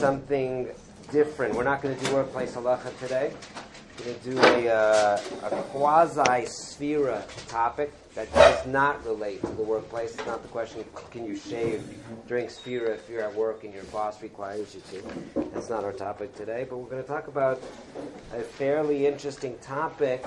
something different. We're not going to do workplace halacha today. We're going to do a quasi-sphera topic that does not relate to the workplace. It's not the question, can you shave during sphera if you're at work and your boss requires you to. That's not our topic today, but we're going to talk about a fairly interesting topic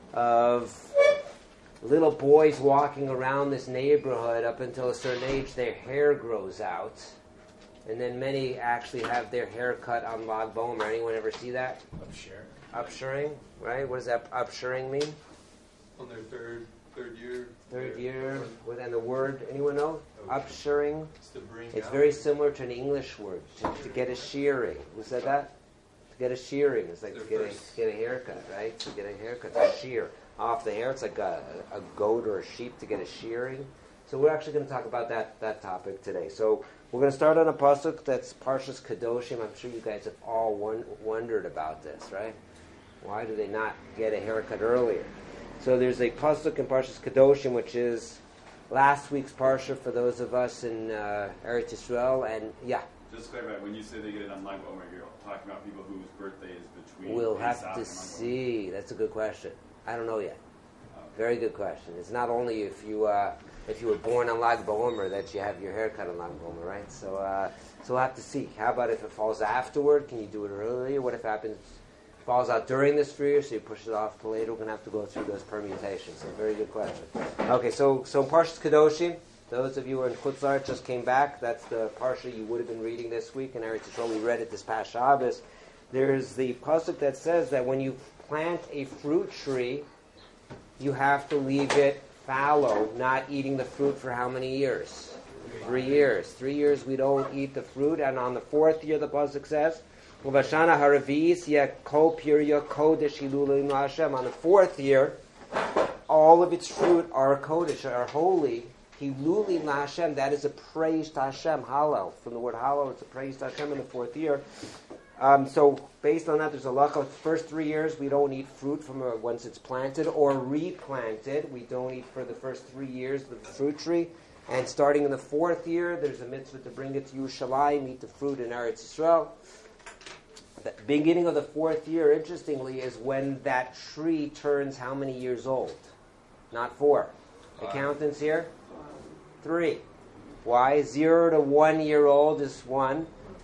of little boys walking around this neighborhood up until a certain age, their hair grows out. And then many actually have their hair cut on Lag Bomer. Anyone ever see that? Upshuring, right? What does that upshuring mean? On their third year. Third year. And the word, anyone know? Upshuring. It's out. Very similar to an English word, to get a shearing. Who said that? To get a shearing. It's like to get a haircut, right? To get a haircut, to shear off the hair. It's like a goat or a sheep to get a shearing. So we're actually going to talk about that topic today. So we're going to start on a pasuk that's Parshas Kedoshim. I'm sure you guys have all wondered about this, right? Why do they not get a haircut earlier? So there's a pasuk in Parshas Kedoshim, which is last week's parsha for those of us in Eretz Yisrael, and yeah. Just to clarify, when you say they get it on Lag Bomer, you're talking about people whose birthday is between. We'll have Pesach to and see. That's a good question. I don't know yet. Very good question. It's not only if you were born on Lag Bomer that you have your hair cut on Lag Bomer, right? So we'll have to see. How about if it falls afterward? Can you do it earlier? What if it falls out during this year, so you push it off to later? We're going to have to go through those permutations. So very good question. Okay, so Parshas Kedoshim, those of you who are in Chutz La'aretz just came back, that's the parsha you would have been reading this week in Eretz Yisrael. We read it this past Shabbos. There's the pasuk that says that when you plant a fruit tree, you have to leave it fallow, not eating the fruit for how many years? 3 years. 3 years we don't eat the fruit, and on the fourth year the pasuk says, "Uvashana haravis kol pirya kodesh hilulim Hashem." On the fourth year, all of its fruit are kodesh, are holy. Hilulim Hashem. That is a praise to Hashem. Halal, from the word halal, it's a praise to Hashem in the fourth year. So based on that, there's a lacha. First 3 years, we don't eat fruit from once it's planted or replanted. We don't eat for the first 3 years the fruit tree. And starting in the fourth year, there's a mitzvah to bring it to Yerushalayim, eat the fruit in Eretz Yisrael. The beginning of the fourth year, interestingly, is when that tree turns how many years old? Not 4. Accountants here? 3. Why? 0 to 1 year old is 1.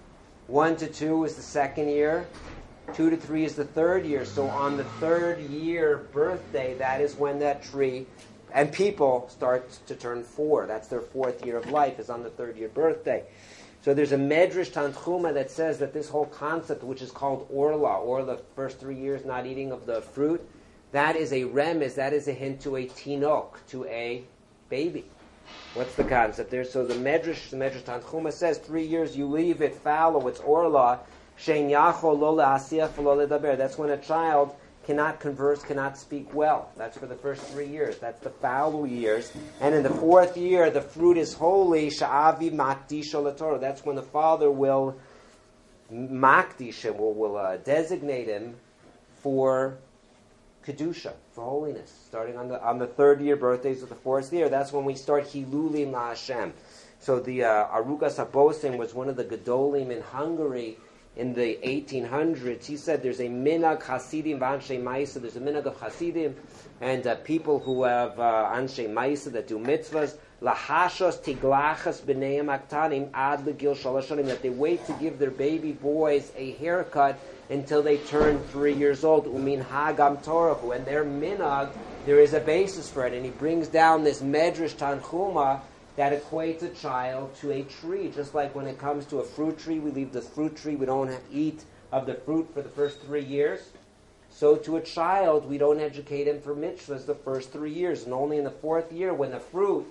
1 to 2 is the second year. 2 to 3 is the third year. So on the third year birthday, that is when that tree and people start to turn 4. That's their fourth year of life, is on the third year birthday. So there's a Medrash Tanchuma that says that this whole concept, which is called Orla, or the first 3 years not eating of the fruit, that is a remez, that is a hint to a tinok, to a baby. What's the concept there? So the Medrash Tanchuma says 3 years you leave it fallow, it's Orla, shein yachol lo le'asiach v'lo ledaber. That's when a child cannot converse, cannot speak well. That's for the first 3 years. That's the fallow years. And in the fourth year, the fruit is holy. Sha'avi makdisha l'Torah. That's when the father will makdisha, will designate him for kedusha, for holiness. Starting on the third year birthdays of the fourth year, that's when we start hilulim la'Hashem. So the Arugas Habosim was one of the Gedolim in Hungary in the 1800s. He said there's a minhag Hasidim v'anshe Maisa. There's a minhag of Hasidim and people who have anshe Maisa that do mitzvahs. Lahashos tiglachas b'neim aktanim ad legil shalosh shanim, that they wait to give their baby boys a haircut until they turn 3 years old. Umin hagam torahu, and their minhag, there is a basis for it. And he brings down this Medrash Tanchuma that equates a child to a tree. Just like when it comes to a fruit tree, we leave the fruit tree, we don't eat of the fruit for the first 3 years. So to a child, we don't educate him for mitzvahs the first 3 years. And only in the fourth year, when the fruit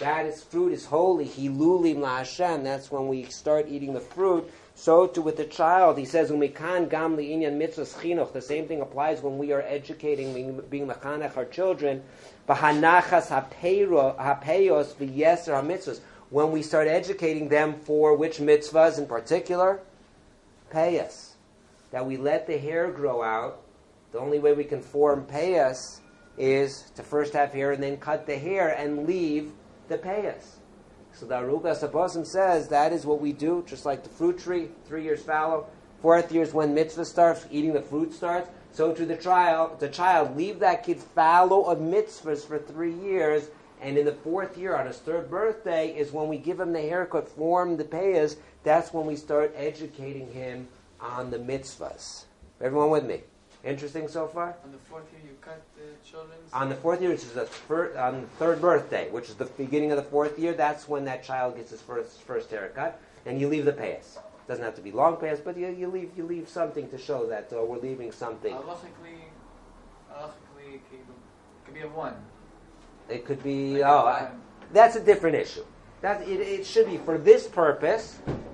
is holy, hilulim la'Hashem, that's when we start eating the fruit. So too with the child, he says, umikan gam li'inyan mitzvahs chinuch. The same thing applies when we are educating, being mechanech our children. B'hanachas hapeyos v'yeser hamitzvahs. When we start educating them for which mitzvahs in particular? Peyos. That we let the hair grow out. The only way we can form peyos is to first have hair and then cut the hair and leave the peyos. So the Arugas Habosim says that is what we do, just like the fruit tree, 3 years fallow. 4th year is when mitzvah starts, eating the fruit starts. So to the child, leave that kid fallow of mitzvahs for 3 years, and in the 4th year, on his 3rd birthday, is when we give him the haircut, form the payas. That's when we start educating him on the mitzvahs. Everyone with me? Interesting so far? On the 4th year, you cut the children's? On the 4th year, which is on the 3rd birthday, which is the beginning of the 4th year, that's when that child gets his first haircut, and you leave the payas. Doesn't have to be long payas, but you leave something to show that we're leaving something. Halachically, it could be a 1. It could be, Like that's a different issue. It should be, for this purpose,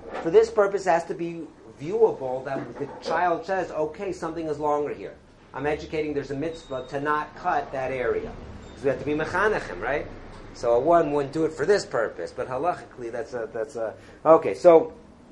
it has to be viewable that the child says, okay, something is longer here. I'm educating, there's a mitzvah to not cut that area. Because we have to be mechanechim, right? So a 1 wouldn't do it for this purpose, but halachically that's a okay, so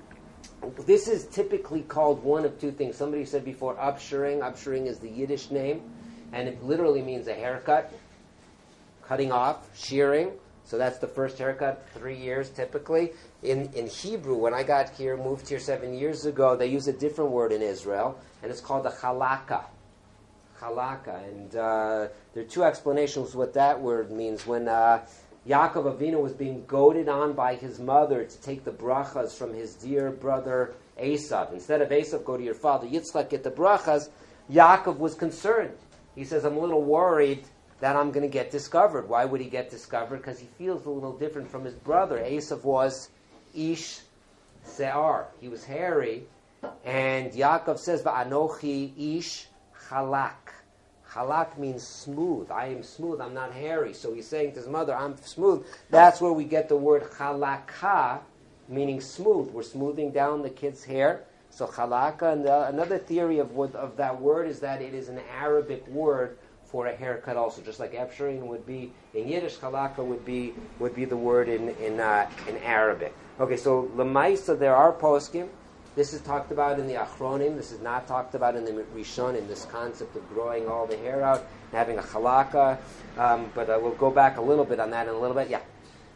this is typically called one of two things. Somebody said before, upshuring. Upshuring is the Yiddish name, and it literally means a haircut, cutting off, shearing. So that's the first haircut, 3 years typically. In Hebrew, when I got here, moved here 7 years ago, they use a different word in Israel, and it's called a chalaka. Chalaka. And there are 2 explanations what that word means. When Yaakov Avinu was being goaded on by his mother to take the brachas from his dear brother Esav. Instead of Esav, go to your father Yitzchak, get the brachas. Yaakov was concerned. He says, I'm a little worried that I'm going to get discovered. Why would he get discovered? Because he feels a little different from his brother. Esav was Ish Se'ar. He was hairy. And Yaakov says, Va'anochi Ish Chalak. Halak means smooth. I am smooth. I'm not hairy. So he's saying to his mother, I'm smooth. That's where we get the word halakha, meaning smooth. We're smoothing down the kid's hair. So halaka. And another theory of that word is that it is an Arabic word for a haircut also. Just like Efsharin would be in Yiddish, halaka would be the word in Arabic. Okay, so Lamaisa, there are poskim. This is talked about in the Achronim. This is not talked about in the Rishonim, this concept of growing all the hair out and having a chalaka. But we'll go back a little bit on that in a little bit. Yeah?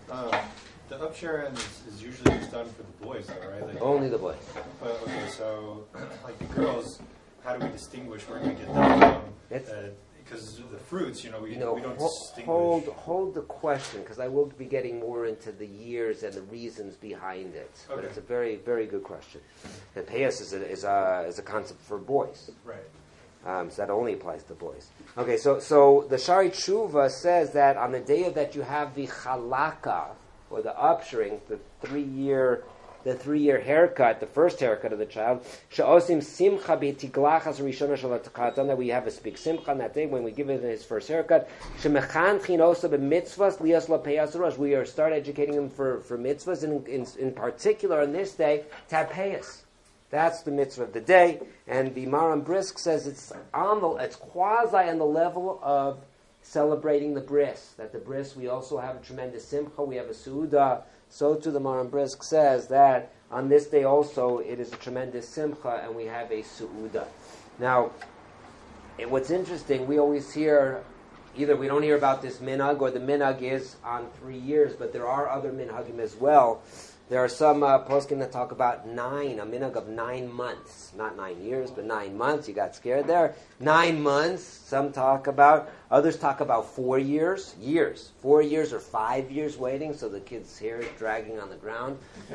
The upsharing is usually just done for the boys, though, right? Like, only the boys. Okay, so like the girls, how do we distinguish where we get that from? Because the fruits, we don't distinguish. Hold the question, because I will be getting more into the years and the reasons behind it. Okay. But it's a very, very good question. The payas is a concept for boys. Right. So that only applies to boys. Okay, so the Shari Tshuva says that on the day that you have the chalaka, or the upshuring, the 3 year haircut, the first haircut of the child, she'osim simcha b'tiglachas rishona shel hatakatan, that we have a big simcha on that day when we give him his first haircut. She'mechanchin osa b'mitzvahs lias lapeyas rosh. We start educating him for mitzvahs, and in particular on this day, to have payas. That's the mitzvah of the day. And the Maram Brisk says it's quasi on the level of celebrating the bris. That the bris, we also have a tremendous simcha, we have a su'udah. So too the Maram Brisk says that on this day also it is a tremendous simcha and we have a su'udah. Now, what's interesting, we always hear, either we don't hear about this minhag or the minhag is on 3 years, but there are other minhagim as well. There are some poskim that talk about a minhag of 9 months. Not 9 years, but 9 months. You got scared there. 9 months, some talk about. Others talk about 4 years. 4 years or 5 years waiting, so the kid's hair is dragging on the ground.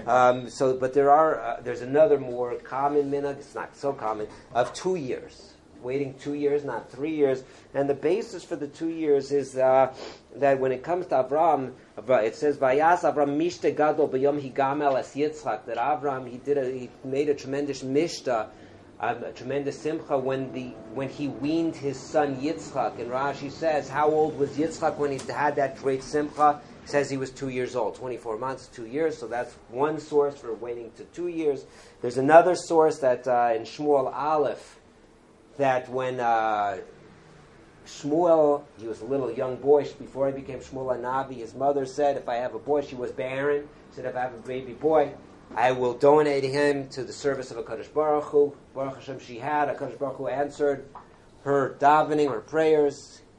But there's another more common minhag, it's not so common, of 2 years. Waiting 2 years, not 3 years. And the basis for the 2 years is that when it comes to Avram, it says, Vayas Avram mishta gadol b'yom higamel es Yitzchak, that Avram, he made a tremendous mishta, a tremendous simcha when he weaned his son Yitzchak. And Rashi says, how old was Yitzchak when he had that great simcha? He says he was 2 years old, 24 months, 2 years. So that's one source for waiting to 2 years. There's another source that in Shmuel Aleph, that when Shmuel, he was a little young boy before he became Shmuel HaNavi, his mother said, if I have a boy, she was barren, said if I have a baby boy, I will donate him to the service of HaKadosh Baruch Hu. Baruch Hashem, she had. HaKadosh Baruch Hu answered her davening, her prayers.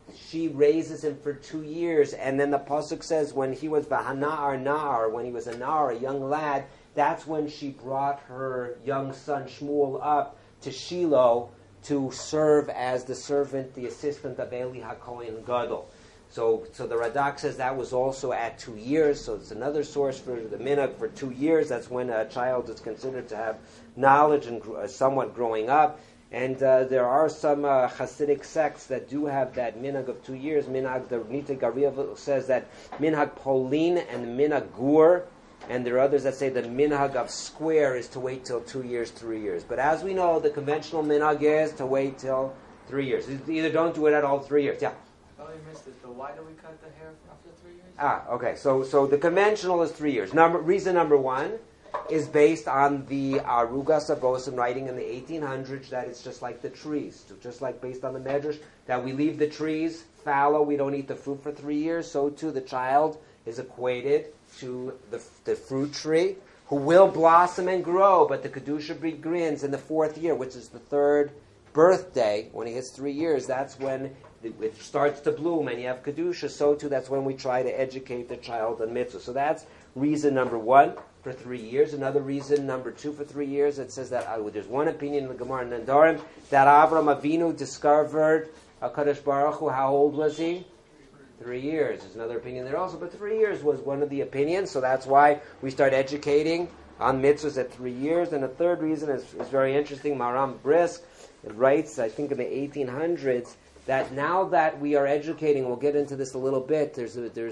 she raises him for 2 years, and then the pasuk says when he was Bahanar, when he was a nar, a young lad, that's when she brought her young son Shmuel up to Shiloh to serve as the servant, the assistant of Eli HaKohen Gadol. So the Radak says that was also at 2 years, so it's another source for the minhag for 2 years. That's when a child is considered to have knowledge and somewhat growing up. And there are some Hasidic sects that do have that minhag of 2 years. Minhag, the Nita Gariv says that minhag Polin and minhag Gur, and there are others that say the minhag of square is to wait till 2 years, 3 years. But as we know, the conventional minhag is to wait till 3 years. Either don't do it at all 3 years. Yeah. Oh, you missed it. So why do we cut the hair after 3 years? Okay. So the conventional is 3 years. Reason number one is based on the Arugas Abosim writing in the 1800s that it's just like the trees. So just like based on the Medrash, that we leave the trees fallow, we don't eat the fruit for 3 years, so too the child is equated to the fruit tree, who will blossom and grow, but the Kedusha begins in the 4th year, which is the 3rd birthday. When he hits 3 years, that's when it starts to bloom and you have Kedusha, so too that's when we try to educate the child on mitzvah. So that's reason number one for 3 years. Another reason, number two, for 3 years, it says that there's one opinion in the Gemara in Nedarim that Avram Avinu discovered HaKadosh Baruch Hu. How old was he? 3 years. There's another opinion there also, but 3 years was one of the opinions, so that's why we start educating on mitzvahs at 3 years. And the third reason is very interesting. Maram Brisk writes, I think in the 1800s, that now that we are educating, we'll get into this a little bit, there's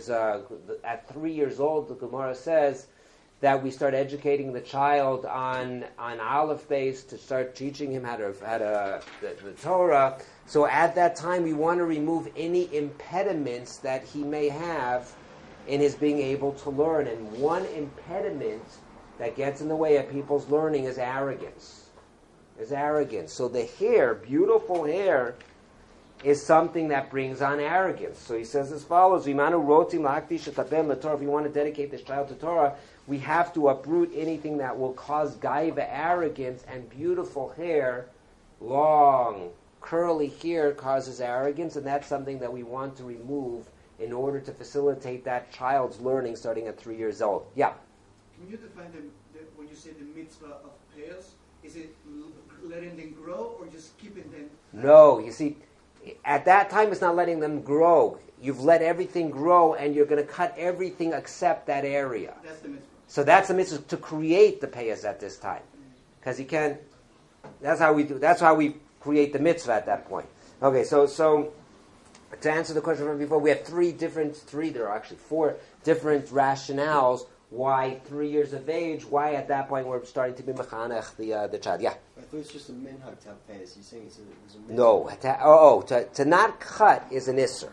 at 3 years old, the Gemara says that we start educating the child on Aleph base to start teaching him how to the Torah. So at that time, we want to remove any impediments that he may have in his being able to learn. And one impediment that gets in the way of people's learning is arrogance. So the hair, beautiful hair, is something that brings on arrogance. So he says as follows, if you want to dedicate this child to Torah, we have to uproot anything that will cause gaiva, arrogance, and beautiful hair, long, curly hair causes arrogance, and that's something that we want to remove in order to facilitate that child's learning starting at 3 years old. Yeah? Can you define when you say the mitzvah of payos, is it letting them grow or just keeping them? No, you see, at that time, it's not letting them grow. You've let everything grow, and you're going to cut everything except that area. That's the mitzvah. So that's the mitzvah, to create the payas at this time, because you can't. That's how we do. That's how we create the mitzvah at that point. Okay, so to answer the question from before, we have there are actually 4 different rationales why 3 years of age, why at that point we're starting to be mechanech the child. Yeah. I thought it's just a minhag to have payas. You're saying it's a mitzvah? No. To not cut is an isser.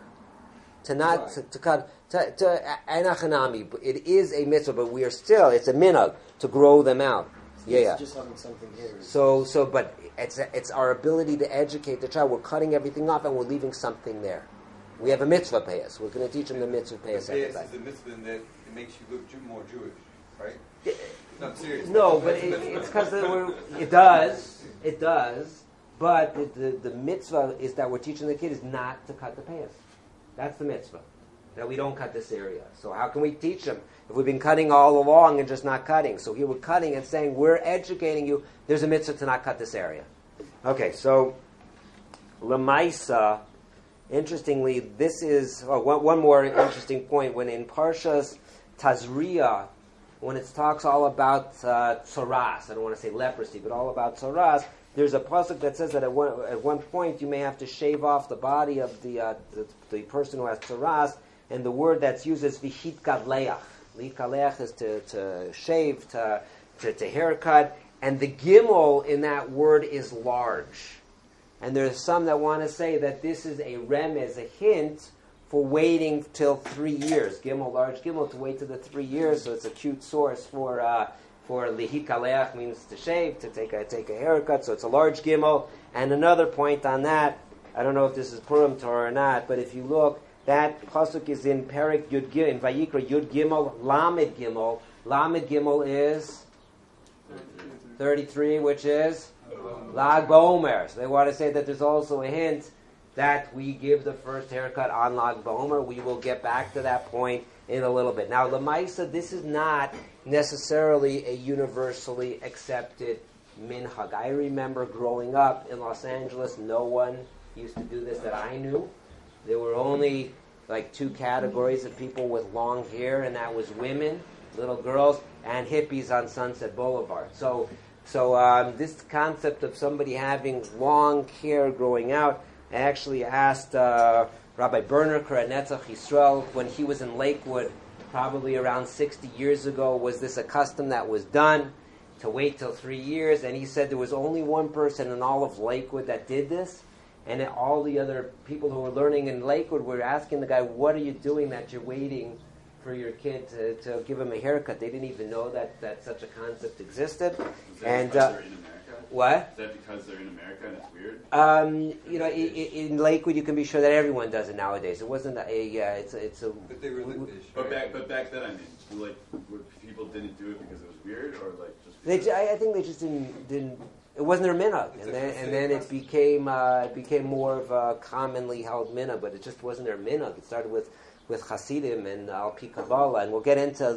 To cut enachanami. It is a mitzvah, but we are still, it's a minhag to grow them out. It's just having something here. But it's our ability to educate the child. We're cutting everything off and we're leaving something there. We have a mitzvah payas. We're going to teach them the mitzvah payas. The payas is a mitzvah in that it makes you look more Jewish, right? Not serious. No, but it's because it does. But the mitzvah is that we're teaching the kid is not to cut the payas. That's the mitzvah, that we don't cut this area. So how can we teach them if we've been cutting all along and just not cutting? So here we're cutting and saying we're educating you. There's a mitzvah to not cut this area. Okay, so Lamaisa. Interestingly, this is one more interesting point. When in Parshas Tazria, when it talks all about tzaras, I don't want to say leprosy, but all about tzaras, there's a pasuk that says that at one point you may have to shave off the body of the person who has tzaras, and the word that's used is vihit gadleach. Vihit gadleach is to shave, to haircut, and the gimel in that word is large. And there's some that want to say that this is a remez, a hint for waiting till 3 years. Gimel, large gimel, to wait till the 3 years. So it's a cute source for lihit kaleach, means to shave, to take a haircut. So it's a large gimel. And another point on that, I don't know if this is Purim Torah or not, but if you look, that pasuk is in Perik Yud Gimel, in Vayikra Yud Gimel, Lamed Gimel. Lamed Gimel is 33, which is Lag BaOmer. So they want to say that there's also a hint that we give the first haircut on Lag BaOmer. We will get back to that point in a little bit. Now, Lamaisa, this is not necessarily a universally accepted minhag. I remember growing up in Los Angeles, no one used to do this that I knew. There were only like two categories of people with long hair, and that was women, little girls, and hippies on Sunset Boulevard. So this concept of somebody having long hair growing out, I actually asked Rabbi Berneker at Netzach Yisrael when he was in Lakewood, probably around 60 years ago, was this a custom that was done to wait till 3 years? And he said there was only one person in all of Lakewood that did this, and all the other people who were learning in Lakewood were asking the guy, what are you doing that you're waiting for your kid to give him a haircut? They didn't even know that such a concept existed. Is that because they're in America? What? Is that because they're in America and it's weird? In Lakewood, you can be sure that everyone does it nowadays. It wasn't a. It's a. But they were But back then, I mean, like, people didn't do it because it was weird, or like just. I think they just didn't. It wasn't their minhag, and then it became more of a commonly held minhag, but it just wasn't their minhag. It started with Hasidim and Al Pi Kabbalah, and we'll get into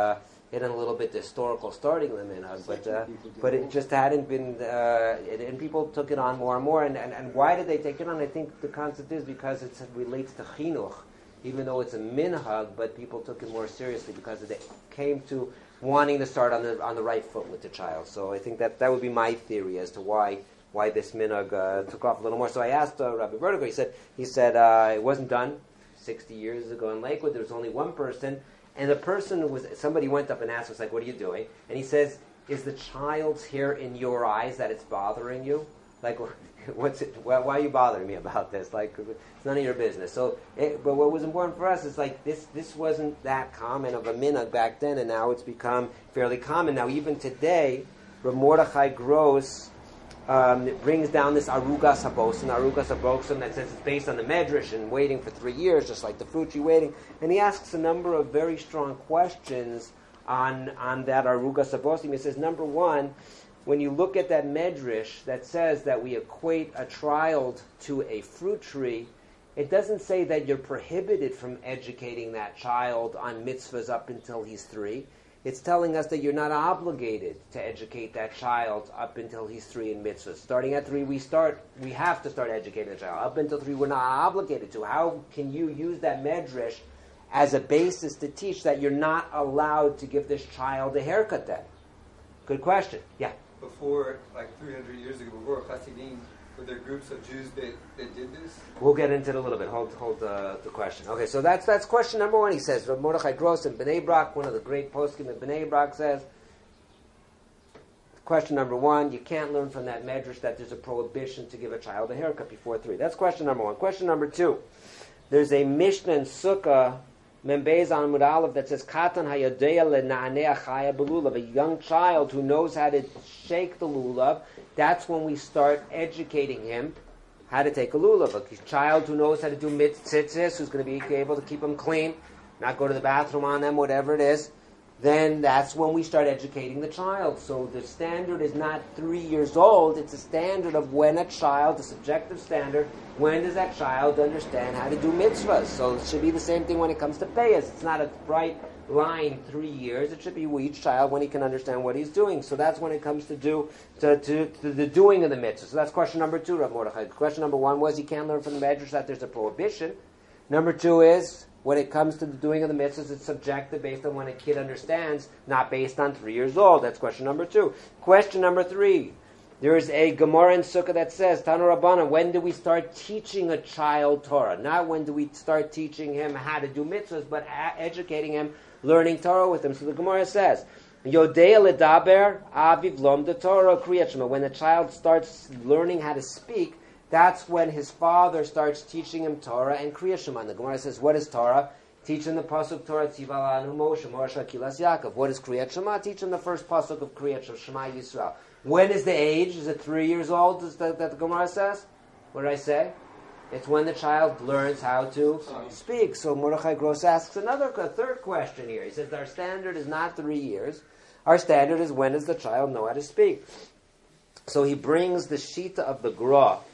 in a little bit the historical starting of the minhag, but it just hadn't been, and people took it on more and more, and why did they take it on? I think the concept is because it relates to chinuch, even though it's a minhag, but people took it more seriously because they came to wanting to start on the right foot with the child. So I think that would be my theory as to why this minhag took off a little more. So I asked Rabbi Vertigo. He said it wasn't done 60 years ago in Lakewood. There was only one person, and the person somebody went up and asked us, like, what are you doing? And he says, is the child's hair in your eyes that it's bothering you? Like, what's it? Why are you bothering me about this? Like, it's none of your business. So, but what was important for us is like this wasn't that common of a minhag back then, and now it's become fairly common. Now, even today, Rav Mordechai Gross brings down this Arugas HaBosim that says it's based on the Medrash and waiting for 3 years, just like the fruit tree waiting. And he asks a number of very strong questions on that Arugas HaBosim. He says, number one, when you look at that Medrash that says that we equate a child to a fruit tree, it doesn't say that you're prohibited from educating that child on mitzvahs up until he's 3. It's telling us that you're not obligated to educate that child up until he's 3 in mitzvahs. Starting at 3, we have to start educating the child. Up until 3, we're not obligated to. How can you use that Medrash as a basis to teach that you're not allowed to give this child a haircut then? Good question. Yeah? Before, like 300 years ago, before Hasidim, were there groups of Jews that did this? We'll get into it a little bit. Hold the question. Okay, so that's question number one. He says, Rav Mordechai Gross in Bnei Brak, one of the great poskim in Bnei Brak, says, question number one, you can't learn from that medrash that there's a prohibition to give a child a haircut before 3. That's question number one. Question number two, there's a Mishnah in Sukkah, Membez on Amud Aleph, that says, Katan hayodea lena'anea chaya belulav, a young child who knows how to shake the lulav. That's when we start educating him how to take a lulav. A child who knows how to do tzitzis, who's going to be able to keep them clean, not go to the bathroom on them, whatever it is, then that's when we start educating the child. So the standard is not 3 years old. It's a standard of when a child, a subjective standard, when does that child understand how to do mitzvahs? So it should be the same thing when it comes to payas. It's not a bright line 3 years. It should be each child when he can understand what he's doing. So that's when it comes to the doing of the mitzvah. So that's question number 2, Rav Mordechai. Question number 1 was you can't learn from the Medrash that there's a prohibition. Number 2 is when it comes to the doing of the mitzvahs, it's subjective based on when a kid understands, not based on 3 years old. That's question number 2. Question number 3. There is a Gemara in Sukkah that says, Tanu Rabbana, when do we start teaching a child Torah? Not when do we start teaching him how to do mitzvahs, but educating him, learning Torah with him. So the Gemara says, Yodei ledaber aviv lomda Torah kriyat shema. When the child starts learning how to speak, that's when his father starts teaching him Torah and kriyat shema. The Gemara says, what is Torah? Teach him the pasuk Torah tziva lanu Moshe Moshe Kilas Yaakov. What is kriyat shema? Teach him the first pasuk of kriyat Shema Yisrael. When is the age? Is it 3 years old that the Gemara says? What did I say? It's when the child learns how to speak. So Mordechai Gross asks a third question here. He says our standard is not 3 years. Our standard is when does the child know how to speak? So he brings the Shita of the Gra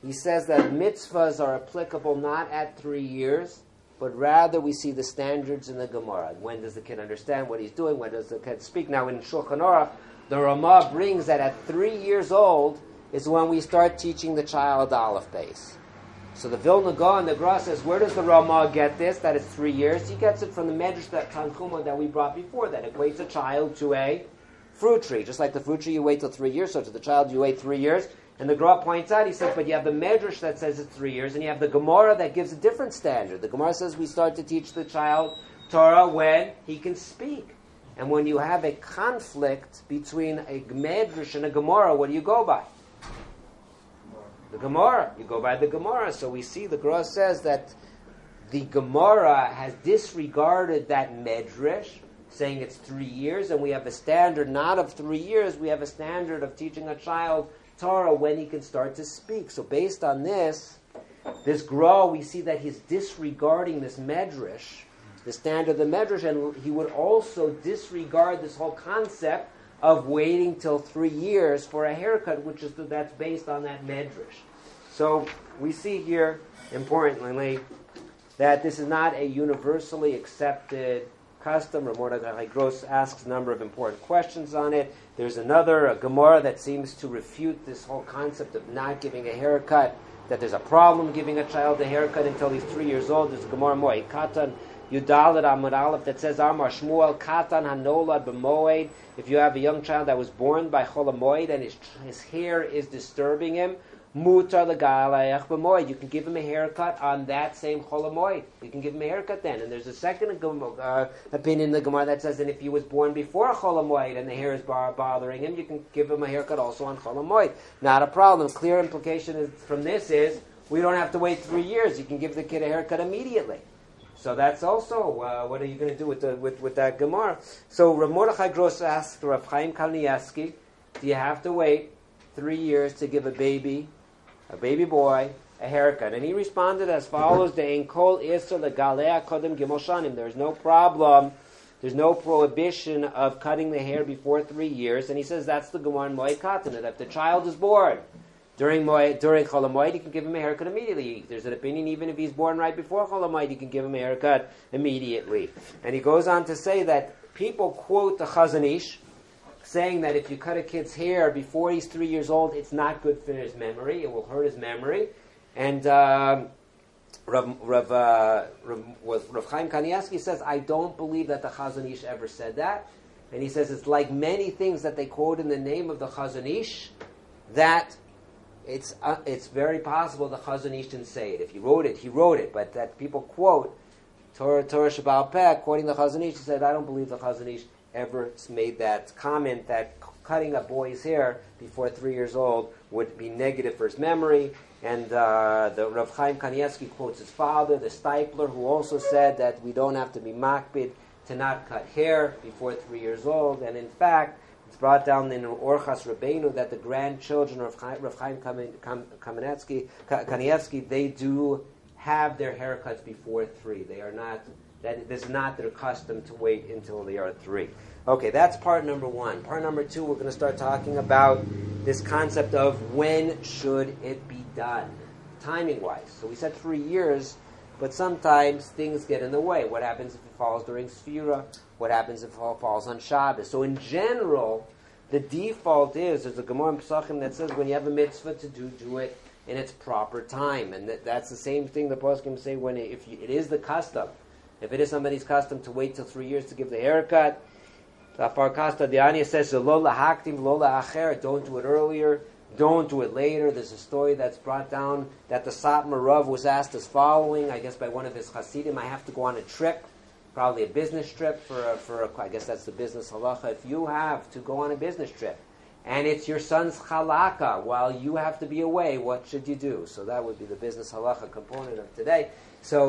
he says that mitzvahs are applicable not at 3 years, but rather we see the standards in the Gemara. When does the kid understand what he's doing? When does the kid speak? Now in Shulchan Aruch, the Ramah brings that at 3 years old is when we start teaching the child Aleph Beis. So the Vilna Gaon, the Gra says, where does the Ramah get this, that it's 3 years? He gets it from the Medrash, that Tanchuma that we brought before, that equates a child to a fruit tree. Just like the fruit tree, you wait till 3 years, so to the child, you wait 3 years. And the Gra points out, he says, but you have the Medrash that says it's 3 years, and you have the Gemara that gives a different standard. The Gemara says we start to teach the child Torah when he can speak. And when you have a conflict between a Medrash and a Gemara, what do you go by? The Gemara. You go by the Gemara. So we see the Gra says that the Gemara has disregarded that Medrash, saying it's 3 years, and we have a standard not of 3 years, we have a standard of teaching a child Torah when he can start to speak. So based on this Gra, we see that he's disregarding this Medrash, the standard of the Medrash, and he would also disregard this whole concept of waiting till 3 years for a haircut, that's based on that Medrash. So we see here, importantly, that this is not a universally accepted custom. Rav Mordechai Gross asks a number of important questions on it. There's a Gemara that seems to refute this whole concept of not giving a haircut, that there's a problem giving a child a haircut until he's 3 years old. There's a Gemara Moed Katan Yudalet Amud Aleph that says Amar Shmuel Katan Hanolad B'Moed. If you have a young child that was born by Chol HaMoed and his hair is disturbing him, Mutar L'Galayach B'Moed. You can give him a haircut on that same Chol HaMoed. You can give him a haircut then. And there's a second opinion in the Gemara that says that if he was born before Chol HaMoed and the hair is bothering him, you can give him a haircut also on Chol HaMoed. Not a problem. Clear implication from this is we don't have to wait 3 years. You can give the kid a haircut immediately. So that's also, what are you going to do with that Gemara? So Rav Mordechai Gross asks Rav Chaim Kanievsky, do you have to wait 3 years to give a baby boy, a haircut? And he responded as follows, There's no problem, there's no prohibition of cutting the hair before 3 years. And he says that's the Gemara in Moed Katan, that if the child is born during Chol HaMoed, you can give him a haircut immediately. There's an opinion even if he's born right before Chol HaMoed, you can give him a haircut immediately. And he goes on to say that people quote the Chazon Ish, saying that if you cut a kid's hair before he's 3 years old, it's not good for his memory. It will hurt his memory. And Rav Chaim Kanievsky says, I don't believe that the Chazon Ish ever said that. And he says it's like many things that they quote in the name of the Chazon Ish, that it's very possible the Chazon Ish didn't say it. If he wrote it. But that people quote Torah Sheba'al Peh, quoting the Chazon Ish, he said, I don't believe the Chazon Ish ever made that comment that cutting a boy's hair before 3 years old would be negative for his memory. And the Rav Chaim Kanievsky quotes his father, the Stipler, who also said that we don't have to be makpid to not cut hair before 3 years old. And in fact, it's brought down in Orchas Rabbeinu that the grandchildren of Rav Chaim Kanievsky, they do have their haircuts before 3. They are not. That is not their custom to wait until they are 3. Okay, that's part number 1. Part number 2, we're going to start talking about this concept of when should it be done, timing-wise. So we said 3 years, but sometimes things get in the way. What happens if it falls during Sfira? What happens if it falls on Shabbos? So in general, the default is, there's a Gemara in Pesachim that says when you have a mitzvah to do it in its proper time. And that's the same thing the Pesachim say when it is the custom. If it is somebody's custom to wait till 3 years to give the haircut, Tafar Kasta Diania says, don't do it earlier, don't do it later. There's a story that's brought down that the Satmar Rav was asked as following, I guess by one of his Hasidim, I have to go on a trip, probably a business trip for I guess that's the business halacha. If you have to go on a business trip, and it's your son's chalaka while you have to be away, what should you do? So that would be the business halacha component of today. So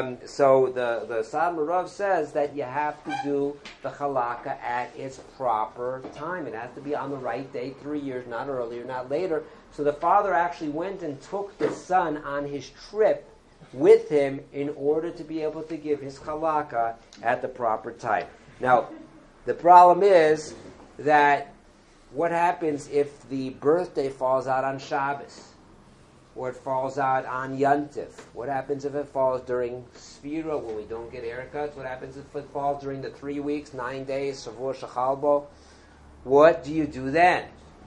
the Satmar Rav says that you have to do the chalaka at its proper time. It has to be on the right day, 3 years, not earlier, not later. So the father actually went and took the son on his trip with him in order to be able to give his chalaka at the proper time. Now, the problem is that what happens if the birthday falls out on Shabbos? or it falls out on Yantif? What happens if it falls during Sfira when we don't get haircuts? What happens if it falls during the 3 weeks, 9 days, Shavua Shechalbo? What do you do then?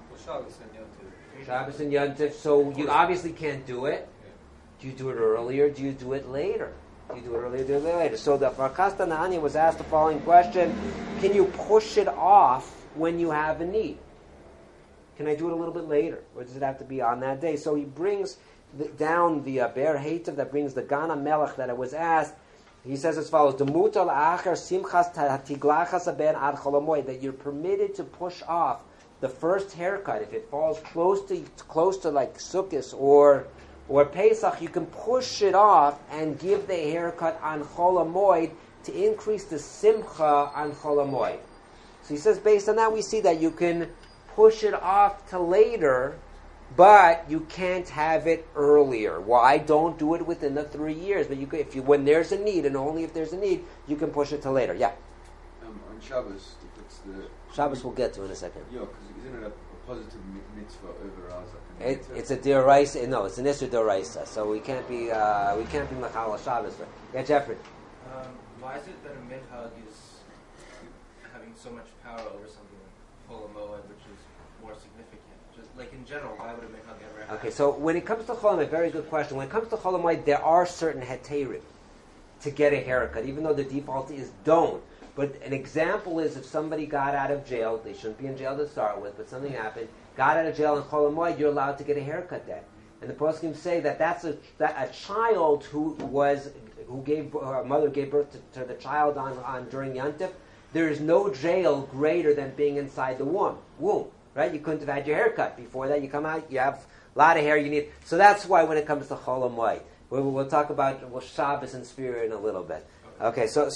Shabbos and Yantif. So you obviously can't do it. Do you do it earlier? Do you do it later? Do you do it earlier? Do you do it later? So the Farkasta Nahanya was asked the following question: can you push it off when you have a need? Can I do it a little bit later, or does it have to be on that day? So he brings down the Ber Heitav that brings the Gana Melech that it was asked. He says as follows: "Demutal acher simchas tiglachas ben ad cholamoy," that you're permitted to push off the first haircut if it falls close to like Sukkot or Pesach. You can push it off and give the haircut on cholamoid to increase the simcha on cholamoid. So he says, based on that, we see that you can push it off to later, but you can't have it earlier. Why? Don't do it within the 3 years. But when there's a need, and only if there's a need, you can push it to later. Yeah. On Shabbos, if it's the Shabbos, we'll get to in a second. Yeah, because isn't it a positive mitzvah over ours? It's a dioraisa. No, it's an issur dioraisa. So we can't be machal Shabbos. Yeah, Jeffrey. Why is it that a minhag is having so much power over something like Chol HaMoed, which is more significant? Just like in general, why would a minhag ever happen? Okay, so when it comes to Chol HaMoed, very good question. When it comes to Chol HaMoed, there are certain heterim to get a haircut, even though the default is don't. But an example is if somebody got out of jail, they shouldn't be in jail to start with, but something happened, got out of jail in Chol HaMoed, you're allowed to get a haircut then. And the poskim say that that's a child who gave her mother gave birth to the child on during Yantif. There is no jail greater than being inside the womb. Right? You couldn't have had your hair cut before that. You come out, you have a lot of hair. You need. So that's why when it comes to Chol HaMoed, we'll talk about Shabbos and Sfira in a little bit. Okay, so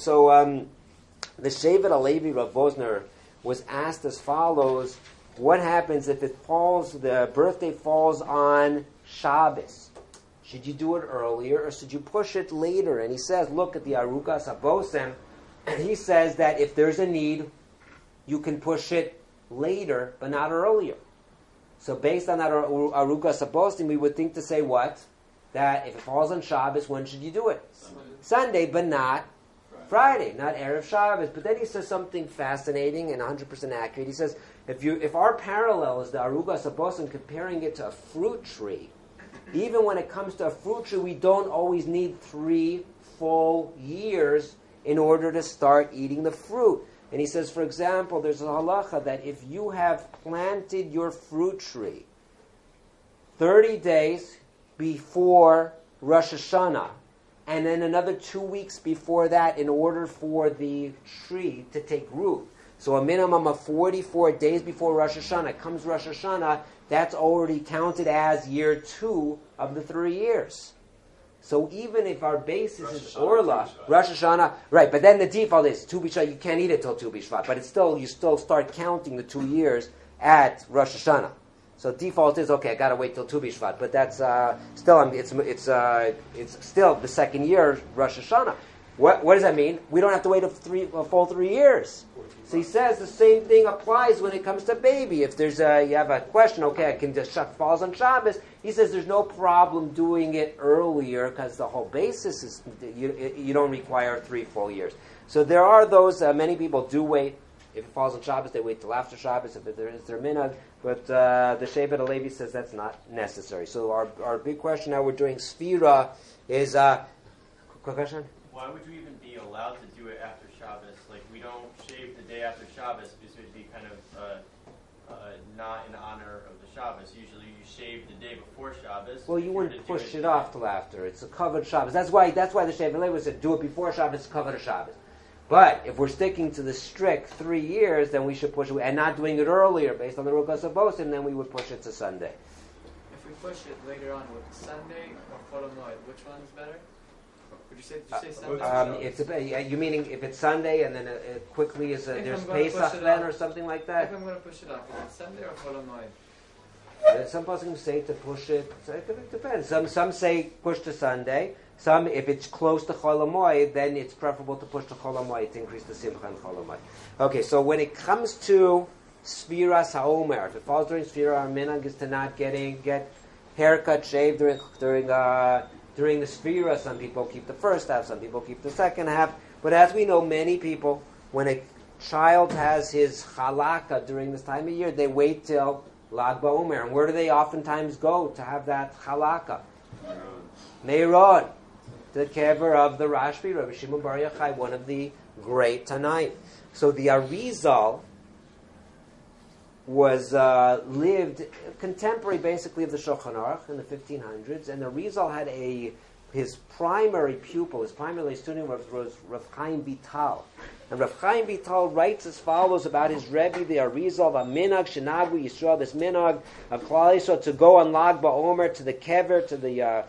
the Shevet HaLevi Rav Vosner was asked as follows: what happens if the birthday falls on Shabbos? Should you do it earlier or should you push it later? And he says, look at the Arukas HaBosem, and he says that if there's a need, you can push it later, but not earlier. So based on that Arukas HaBosem, we would think to say what? That if it falls on Shabbos, when should you do it? Sunday, but not Friday, not Erev Shabbos. But then he says something fascinating and 100% accurate. He says, if our parallel is the Arugas HaBosem, comparing it to a fruit tree, even when it comes to a fruit tree, we don't always need 3 full years in order to start eating the fruit. And he says, for example, there's a halacha that if you have planted your fruit tree 30 days before Rosh Hashanah, and then another 2 weeks before that in order for the tree to take root, so a minimum of 44 days before Rosh Hashanah, comes Rosh Hashanah, that's already counted as year 2 of the 3 years. So even if our basis is Orla, Rosh Hashanah, right, but then the default is Tu B'Shvat, you can't eat it till Tu B'Shvat, but you still start counting the 2 years at Rosh Hashanah. So default is, okay, I got to wait till Tu B'Shvat, but that's it's still the second year, Rosh Hashanah. What does that mean? We don't have to wait a full 3 years. So he says the same thing applies when it comes to baby. If you have a question, okay, I can just falls on Shabbos. He says there's no problem doing it earlier because the whole basis is you don't require 3 full years. So there are those. Many people do wait. If it falls on Shabbos, they wait till after Shabbos. If there is their minhag, but the Shevet HaLevi says that's not necessary. So our big question now we're doing Sfira is quick question. Why would you even be allowed to do it after Shabbos? Like, we don't shave the day after Shabbos because it would be kind of not in honor of the Shabbos. Usually you shave the day before Shabbos. Well, you wouldn't push it off till after. It's a covered Shabbos. That's why the Shevet HaLevi said do it before Shabbos, cover the Shabbos. But if we're sticking to the strict 3 years, then we should push it, and not doing it earlier based on the Rukas HaBosem, then we would push it to Sunday. If we push it later on, with Sunday or Chol HaMoed, which one is better? Did you say Sunday? You meaning if it's Sunday and then it quickly there's Pesach then or something like that? If I'm going to push it off, is it Sunday or Chol HaMoed? Some people say to push it. It depends. Some say push to Sunday. Some, if it's close to Chol HaMoed, then it's preferable to push to Chol HaMoed to increase the simcha in Chol HaMoed. Okay, so when it comes to Sfiras HaOmer, if it falls during Sfira, our minhag is to not get haircut, shave during the Sefira. Some people keep the first half, some people keep the second half. But as we know, many people, when a child has his halakha during this time of year, they wait till Lag BaOmer. And where do they oftentimes go to have that halakha? Meirod, the kever of the Rashbi, Rabbi Shimon Bar Yochai, one of the great Tanaim. So the Arizal was lived contemporary, basically, of the Shulchan Aruch in the 1500s, and the Arizal had his primary pupil, his primary student was Rav Chaim Vital. And Rav Chaim Vital writes as follows about his Rebbe, the Arizal, the Minhag Shenagu Yisrael, this Minhag of Klal Yisrael, to go on Lag BaOmer to the kever, to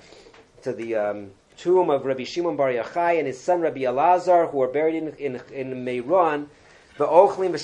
the tomb of Rabbi Shimon Bar Yochai and his son Rabbi Elazar, who are buried in Meron. And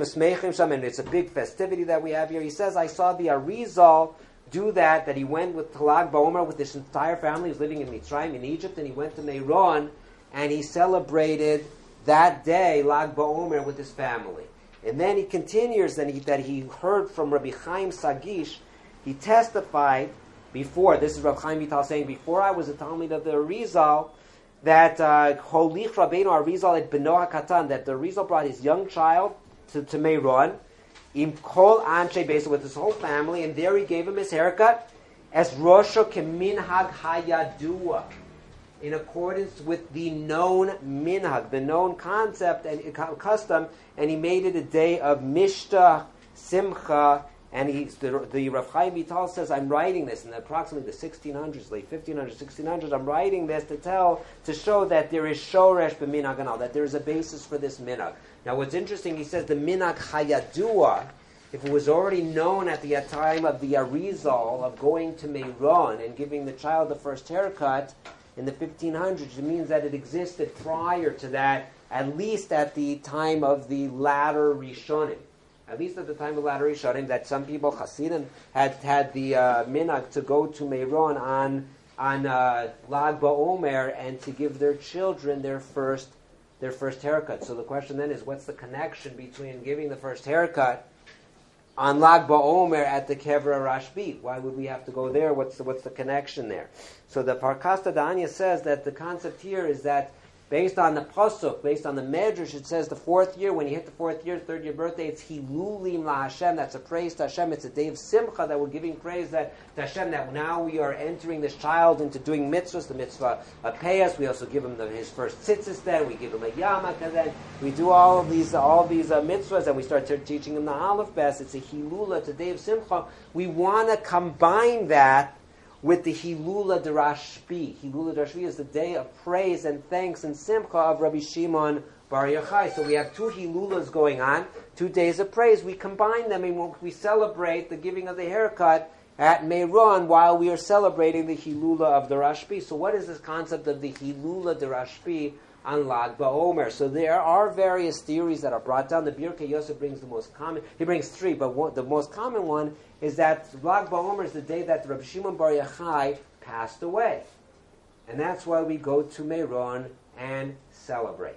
it's a big festivity that we have here. He says, I saw the Arizal do that he went with Lag BaOmer with his entire family. He was living in Mitzrayim, in Egypt, and he went to Meron, and he celebrated that day, Lag BaOmer, with his family. And then he continues that he heard from Rabbi Chaim Sagish. He testified before, this is Rabbi Chaim Vital saying, before I was a Talmid of the Arizal, that Holich Rabbeinu Arizal et Beno HaKatan, that the Arizal brought his young child to Meron, Im Kol Anshe Beis, with his whole family, and there he gave him his haircut, as Rosho Keminhag Hayadua, in accordance with the known minhag, the known concept and custom, and he made it a day of Mishta, Simcha, and the Rav Chaim Vital says, I'm writing this in approximately the 1600s, late 1500s, 1600s, I'm writing this to show that there is shoresh b'minhag anal, that there is a basis for this minhag. Now what's interesting, he says the minhag hayadua, if it was already known at the time of the Arizal, of going to Meron and giving the child the first haircut in the 1500s, it means that it existed prior to that, at least at the time of the latter Rishonim. At least at the time of latter Rishonim, that some people, Hasidim, had the minhag to go to Meron on Lag BaOmer and to give their children their first haircut. So the question then is, what's the connection between giving the first haircut on Lag BaOmer at the Kever Rashbi? Why would we have to go there? What's the connection there? So the Parkas Tadanya says that the concept here is that based on the pasuk, based on the medrash, it says the fourth year, when you hit the fourth year, third year birthday, it's Hilulim La Hashem. That's a praise to Hashem. It's a day of Simcha that we're giving praise to Hashem, that now we are entering this child into doing mitzvahs, the mitzvah of Peyas. We also give him his first tzitzis then. We give him a yamak, and then we do all these mitzvahs, and we start teaching him the Aleph Bes. It's a Hilula, it's a day of Simcha. We want to combine that with the Hilula de Rashbi. Hilula de Rashbi is the day of praise and thanks and simcha of Rabbi Shimon Bar Yochai. So we have two Hilulas going on, 2 days of praise. We combine them and we celebrate the giving of the haircut at Meron while we are celebrating the Hilula of the Rashbi. So what is this concept of the Hilula de Rashbi on Lag BaOmer? So there are various theories that are brought down. The Birkei Yosef brings the most common. He brings three, but the most common one is that Lag BaOmer is the day that Rabbi Shimon Bar Yochai passed away. And that's why we go to Meron and celebrate.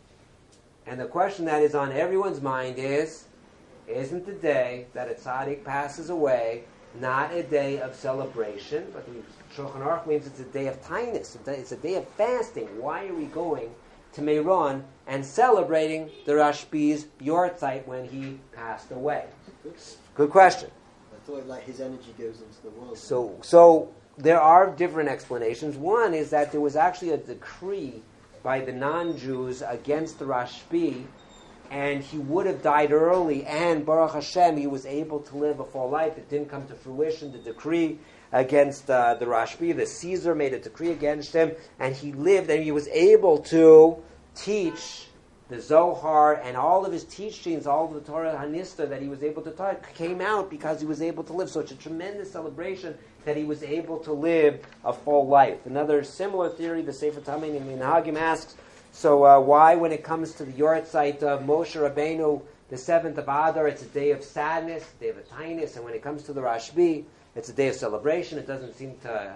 And the question that is on everyone's mind is, isn't the day that a tzaddik passes away not a day of celebration, but the Shulchan Aruch means it's a day of tainus, it's a day of fasting. Why are we going to Meron and celebrating the Rashbi's Yortzeit when he passed away? Good question. I thought like his energy goes into the world. So there are different explanations. One is that there was actually a decree by the non-Jews against the Rashbi, and he would have died early, and Baruch Hashem, he was able to live a full life. It didn't come to fruition, the decree against the Rashbi. The Caesar made a decree against him, and he lived, and he was able to teach the Zohar, and all of his teachings, all of the Torah Hanista that he was able to teach came out because he was able to live. So it's a tremendous celebration that he was able to live a full life. Another similar theory, the Sefer Tamim in Minhagim asks, so why, when it comes to the Yortzeit of Moshe Rabbeinu, the 7th of Adar, it's a day of sadness, a day of tainus, and when it comes to the Rashbi, it's a day of celebration? It doesn't seem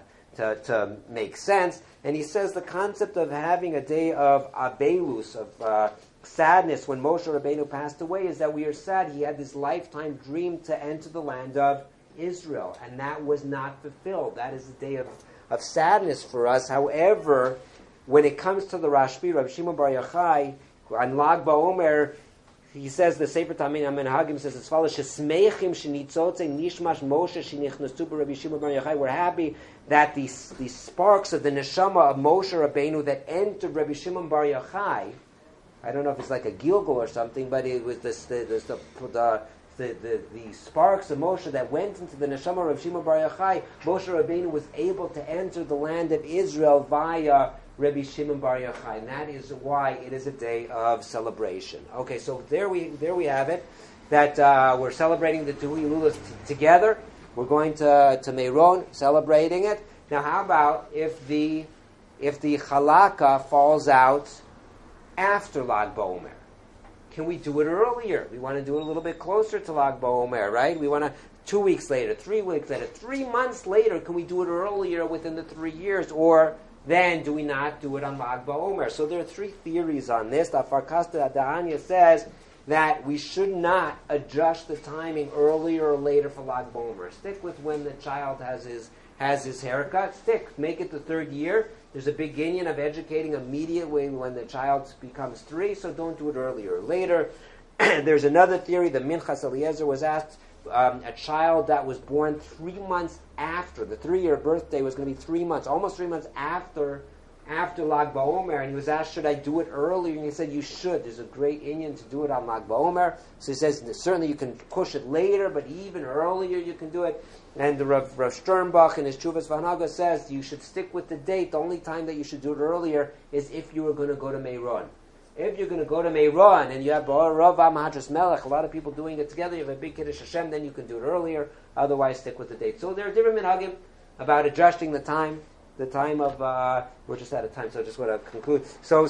to make sense. And he says the concept of having a day of abelus, of sadness, when Moshe Rabbeinu passed away, is that we are sad. He had this lifetime dream to enter the land of Israel, and that was not fulfilled. That is a day of sadness for us. However, when it comes to the Rashbi, Rabbi Shimon Bar Yochai, on Lag BaOmer, he says, the Sefer Tamim HaMenhagim says as follows, Shesmeichim shenitzotze nishmash Moshe shenichnasu Rabbi Shimon Bar Yochai. We're happy that these sparks of the neshama of Moshe Rabbeinu that entered Rabbi Shimon Bar Yochai, I don't know if it's like a Gilgal or something, but it was the sparks of Moshe that went into the neshama of Shimon Bar Yochai. Moshe Rabbeinu was able to enter the land of Israel via Rabbi Shimon Bar Yochai, and that is why it is a day of celebration. Okay, so there we have it. That we're celebrating the two Hilulas together. We're going to Meron, celebrating it. Now, how about if the Chalaka falls out after Lag BaOmer? Can we do it earlier? We want to do it a little bit closer to Lag BaOmer, right? We want to 2 weeks later, 3 weeks later, 3 months later. Can we do it earlier within the 3 years, or then do we not do it on Lag BaOmer? So there are 3 theories on this. The Farkasta Da'anya says that we should not adjust the timing earlier or later for Lag BaOmer. Stick with when the child has his haircut. Make it the 3rd year. There's a big inyan of educating immediately when the child becomes 3, so don't do it earlier or later. There's another theory. The Minchas Eliezer was asked, a child that was born 3 months after, the 3-year birthday was going to be 3 months, almost 3 months after Lag BaOmer, and he was asked, should I do it earlier? And he said, you should. There's a great inyan to do it on Lag BaOmer. So he says, certainly you can push it later, but even earlier you can do it. And the Rav Sternbach in his Chuvas V'Hanaga says, you should stick with the date. The only time that you should do it earlier is if you are going to go to Meron. If you're going to go to Meron and you have Rav Mahadras Melech, a lot of people doing it together, you have a big Kiddush Hashem, then you can do it earlier. Otherwise, stick with the date. So there are different minhagim about adjusting the time of, we're just out of time, so I just want to conclude. So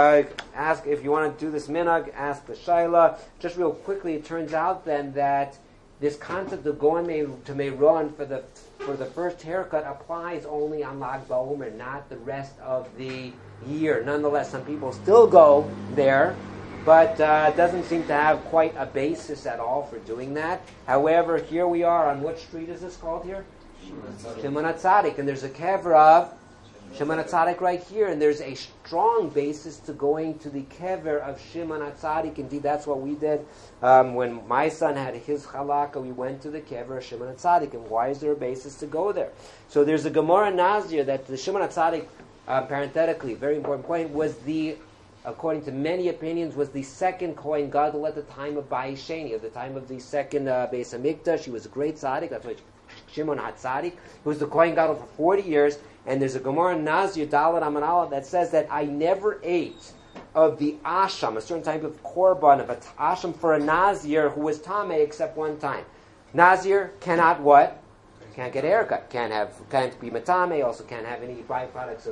ask, if you want to do this minhag, ask the Shaila. Just real quickly, it turns out then that this concept of going to Meron for the first haircut applies only on Lag BaOmer, not the rest of the year. Nonetheless, some people still go there, but it doesn't seem to have quite a basis at all for doing that. However, here we are on what street is this called here? Shimon HaTzadik, and there's a kever of Shimon HaTzadik right here, and there's a strong basis to going to the kever of Shimon HaTzadik. Indeed, that's what we did when my son had his halakha. We went to the kever of Shimon HaTzadik, and why is there a basis to go there? So there's a Gemara Nazir that the Shimon HaTzadik, parenthetically, very important point, was according to many opinions, was the second Kohen Gadol at the time of Bai Sheni, at the time of the second Beis Hamikdash. He was a great tzaddik. That's why Shimon HaTzadik. He was the Kohen Gadol for 40 years. And there's a Gemara Nazir, Dalet Amanala, that says that I never ate of the asham, a certain type of korban, of an asham for a Nazir who was tameh, except one time. Nazir cannot what? Can't get a haircut. Can't be matame. Also can't have any byproducts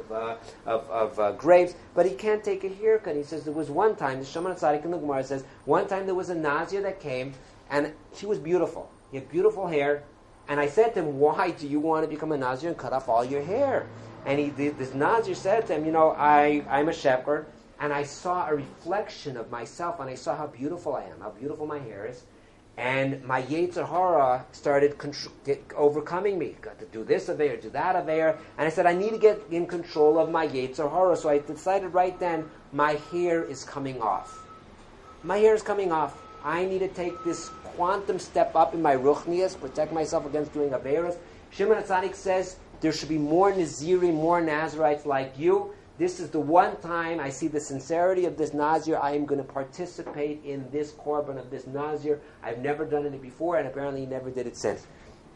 of grapes. But he can't take a haircut. He says there was one time. The Shimon HaTzadik in the Gemara says one time there was a Nazir that came, and she was beautiful. He had beautiful hair. And I said to him, why do you want to become a Nazir and cut off all your hair? And this Nazir said to him, I'm a shepherd, and I saw a reflection of myself, and I saw how beautiful I am, how beautiful my hair is. And my Yetzer Hara started overcoming me. Got to do this aveir, do that aveir. And I said, I need to get in control of my Yetzer Hara. So I decided right then, my hair is coming off. My hair is coming off. I need to take this quantum step up in my ruchnias, protect myself against doing averos. Shimon HaTzadik says there should be more Nazirim, more Nazirites like you. This is the one time I see the sincerity of this Nazir. I am going to participate in this korban of this Nazir. I've never done it before, and apparently he never did it since.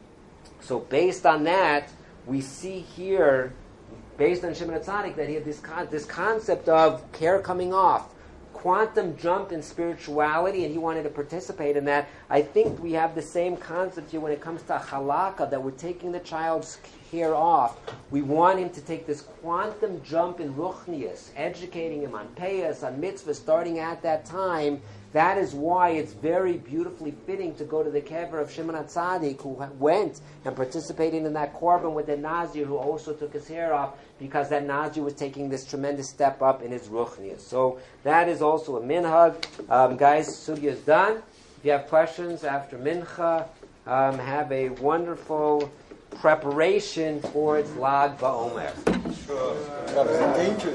So based on that, we see here, based on Shimon HaTzadik, that he had this concept of hair coming off, quantum jump in spirituality, and he wanted to participate in that. I think we have the same concept here when it comes to halakha, that we're taking the child's hair off. We want him to take this quantum jump in ruchnias, educating him on payas, on mitzvahs, starting at that time. That is why it's very beautifully fitting to go to the kever of Shimon HaTzadik, who went and participated in that korban with the Nazir, who also took his hair off, because that Nazir was taking this tremendous step up in his ruchnias. So that is also a minhag. Guys, sugya is done. If you have questions after mincha, have a wonderful preparation towards Lag BaOmer. Dangerous.